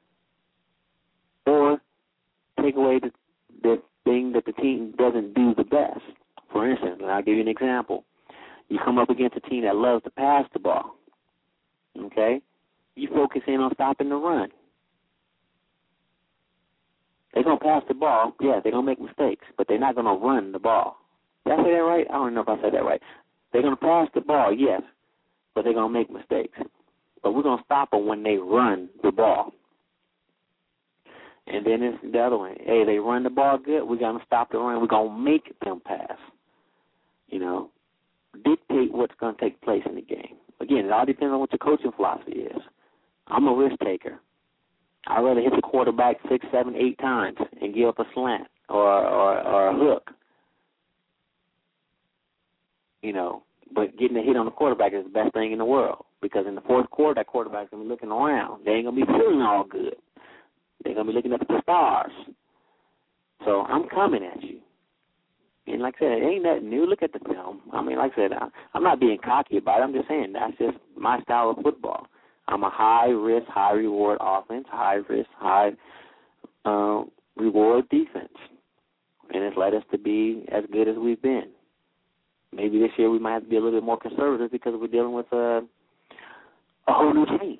or take away the, the thing that the team doesn't do the best. For instance, and I'll give you an example. You come up against a team that loves to pass the ball, okay? You focus in on stopping the run. They're going to pass the ball. Yeah, they're going to make mistakes, but they're not going to run the ball. Did I say that right? I don't know if I said that right. They're going to pass the ball, yes, but they're going to make mistakes. But we're going to stop them when they run the ball. And then it's the other one. Hey, they run the ball good. We're going to stop the run. We're going to make them pass. You know, dictate what's going to take place in the game. Again, it all depends on what your coaching philosophy is. I'm a risk taker. I'd rather hit the quarterback six, seven, eight times and give up a slant or, or, or a hook. You know, but getting a hit on the quarterback is the best thing in the world because in the fourth quarter, that quarterback's going to be looking around. They ain't going to be feeling all good. They're going to be looking up at the stars. So I'm coming at you. And like I said, it ain't nothing new. Look at the film. I mean, like I said, I, I'm not being cocky about it. I'm just saying that's just my style of football. I'm a high-risk, high-reward offense, high-risk, high-reward defense. And it's led us to be as good as we've been. Maybe this year we might have to be a little bit more conservative because we're dealing with a, a whole new team.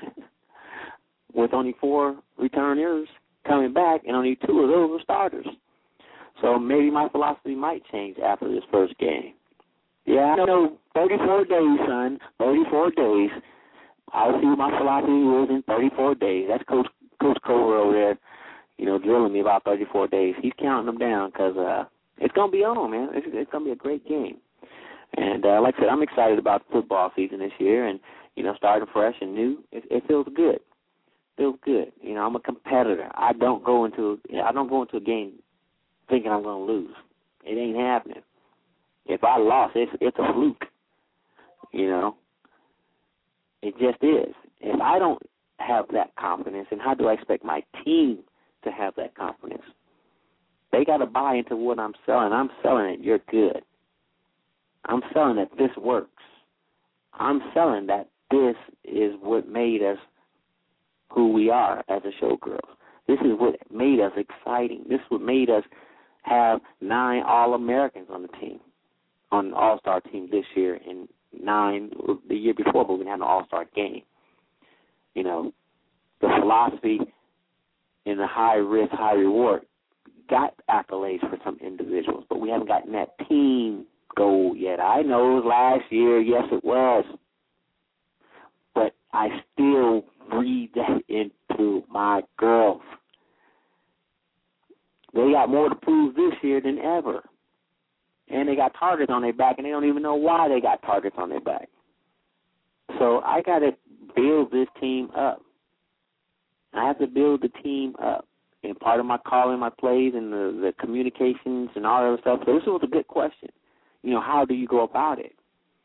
With only four returners coming back, and only two of those are starters. So maybe my philosophy might change after this first game. Yeah, I know, thirty-four days, son, thirty-four days. I'll see what my philosophy is in thirty-four days. That's Coach Coach Cole over there, you know, drilling me about thirty-four days. He's counting them down because uh, it's going to be on, man. It's, it's going to be a great game. And uh, like I said, I'm excited about the football season this year, and, you know, starting fresh and new, it, it feels good. Feels good. You know, I'm a competitor. I don't go into I don't go into a game thinking I'm going to lose. It ain't happening. If I lost, it's it's a fluke. You know, it just is. If I don't have that confidence, then how do I expect my team to have that confidence? They got to buy into what I'm selling. I'm selling it. You're good. I'm selling that this works. I'm selling that this is what made us who we are as a showgirls. This is what made us exciting. This is what made us have nine All-Americans on the team, on the All-Star team this year, and nine the year before, but we didn't have an All-Star game. You know, the philosophy in the high risk, high reward got accolades for some individuals, but we haven't gotten that team goal yet. I know it was last year. Yes, it was. But I still breathe that into my girls. They got more to prove this year than ever. And they got targets on their back, and they don't even know why they got targets on their back. So I got to build this team up. I have to build the team up. And part of my calling my plays and the, the communications and all that other stuff. So this was a good question. You know, how do you go about it?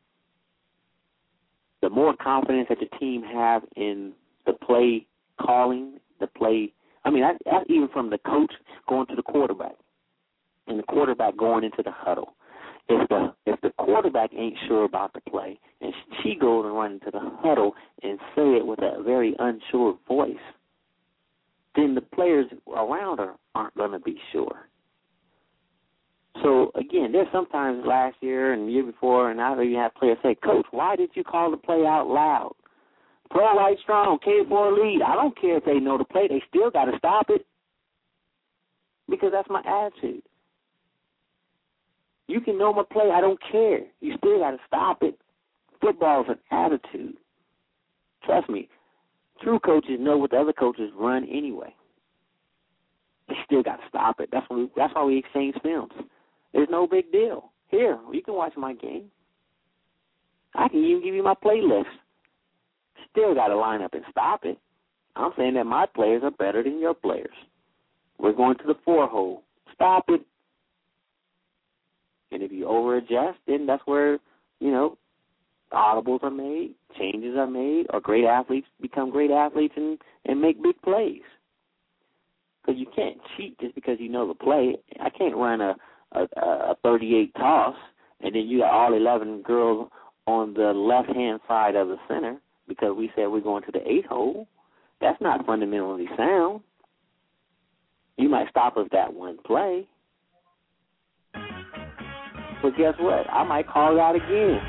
The more confidence that your team have in the play calling, the play, I mean, that, that's even from the coach going to the quarterback and the quarterback going into the huddle. If the if the quarterback ain't sure about the play and she goes and runs into the huddle and say it with a very unsure voice, then the players around her aren't going to be sure. So, again, there's sometimes last year and the year before, and I even have players say, Coach, why did you call the play out loud? Pro Light Strong, K four lead. I don't care if they know the play. They still got to stop it because that's my attitude. You can know my play. I don't care. You still got to stop it. Football is an attitude. Trust me. True coaches know what the other coaches run anyway. They still got to stop it. That's why we, that's why we exchange films. There's no big deal. Here, you can watch my game. I can even give you my playlist. Still got to line up and stop it. I'm saying that my players are better than your players. We're going to the four hole. Stop it. And if you over-adjust, then that's where, you know, audibles are made, changes are made, or great athletes become great athletes and, and make big plays. Because you can't cheat just because you know the play. I can't run a, a, a thirty-eight toss, and then you got all eleven girls on the left-hand side of the center because we said we're going to the eight hole. That's not fundamentally sound. You might stop us that one play. But guess what? I might call it out again.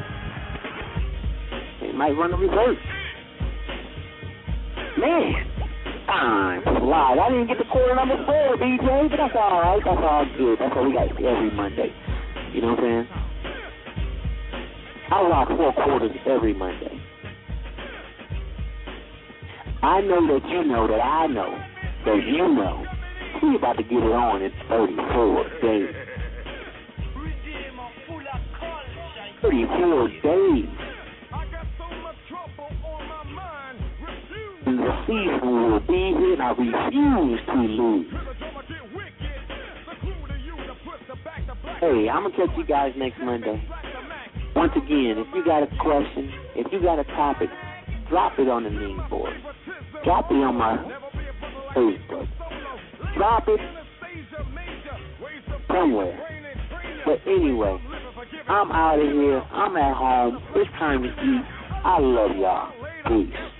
It might run a reverse. Man, time flies. I didn't get to quarter number four, D J, but that's all right. That's all good. That's what we got every Monday. You know what I'm saying? I rock four quarters every Monday. I know that you know that I know that you know. We about to get it on in thirty-four days. thirty-four days. And the season will be here, and I refuse to lose. Hey, I'm going to catch you guys next Monday. Once again, if you got a question, if you got a topic, drop it on the meme board. Drop it on my Facebook. Drop it somewhere. But anyway, I'm out of here. I'm at home. It's time to eat. I love y'all. Peace.